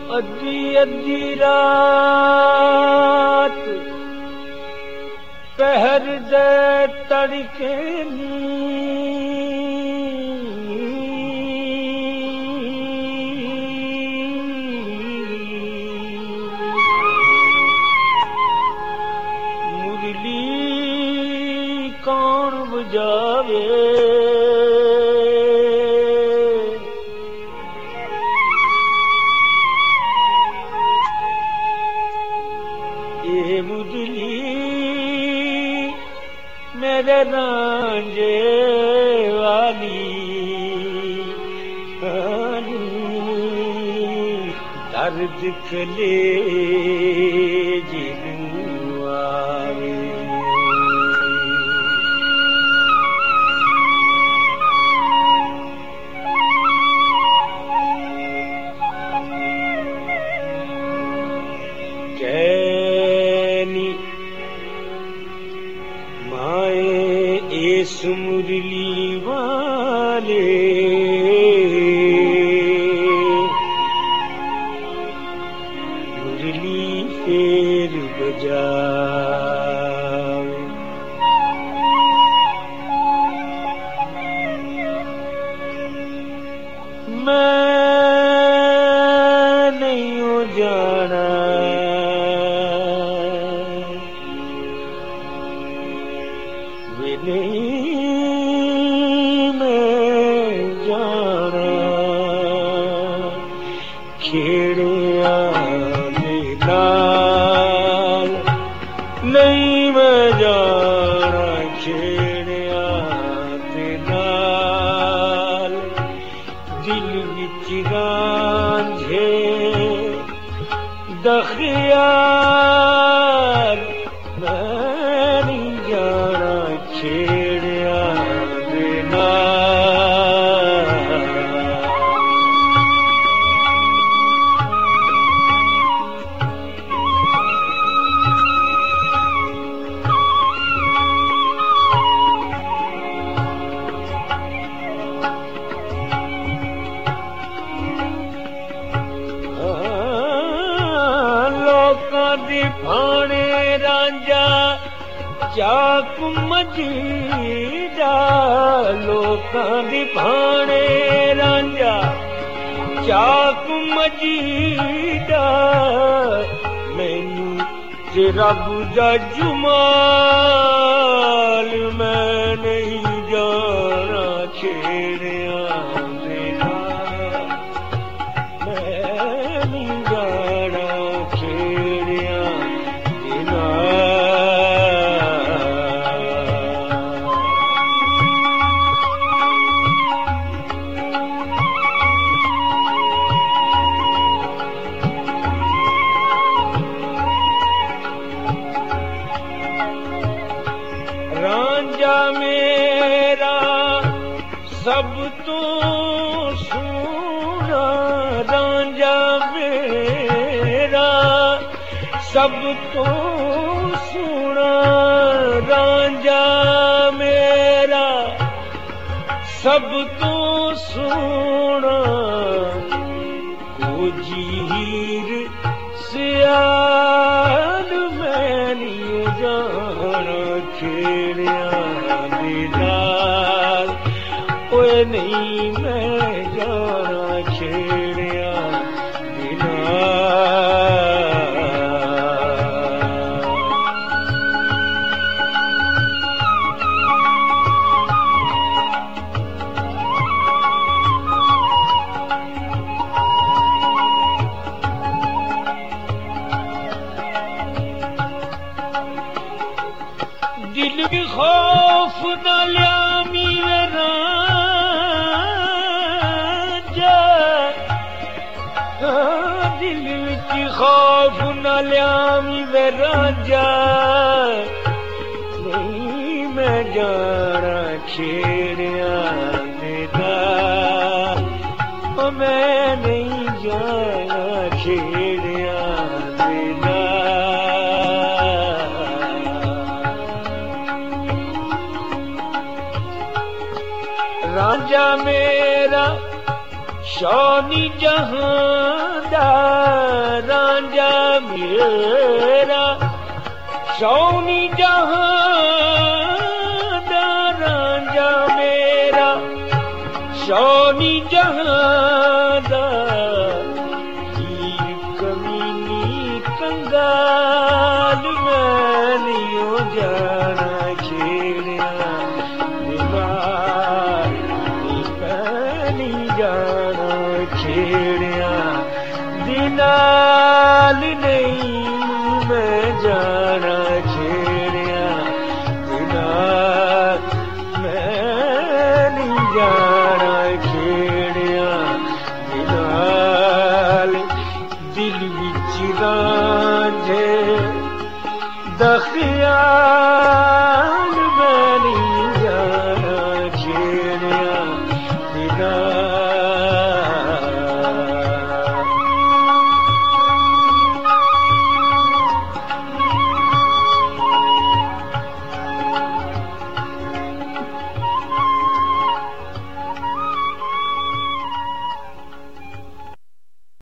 अद्धी अद्धी रात पहर दे तड़के मुरली कौन बजावे मुरली मेरे रांझे वाली दर्द कलेजे आवे इस मुरली वाले मुरली फेर बजावे मैं नहीं हो जाना वे नहीं मैं जाना खेड़िया दे नाल नहीं मैं जाना खेड़िया दे नाल दिल विच रांझे दा ख्याल मैं नहीं जाना छेड़िया दे नाल लोकां दी भाणे रांझा चाक मजीदा लोकां दी भाणे रांझा चाक मजीदा मैनू ते रब दा जुमाल मैं नहीं जाना छेड़िया दे नाल मैं नहीं जाना छेड़िया दे रांझा मेरा सब तो सोना रांझा मेरा सब तो सोना रांझा मेरा सब तो सोना को जीर सियाल मैं नहीं जाना खेड़िया दे नाल ओए नहीं मैं जाना छेड़िया दे नाल दिल भी खौफ न ल्यामी रांझा दिल विच खौफ न ल्यामी रांझा नहीं मैं जाना छेड़िया दे नाल मैं नहीं जाना छेड़िया दे नाल रांझा मेरा शौनी जहां दा रांझा मेरा, शौनी जहां दा रांझा मेरा, शौनी जहां दा हीर कमीनी कंगाल मैं नहीं जाना छेड़िया बीमार नहीं जाना छेड़िया दिनाल नहीं मैं जाना छेड़िया दिनाल मैं नहीं जाना छेड़िया दिनाल दिल विच रांझे दा ख्याल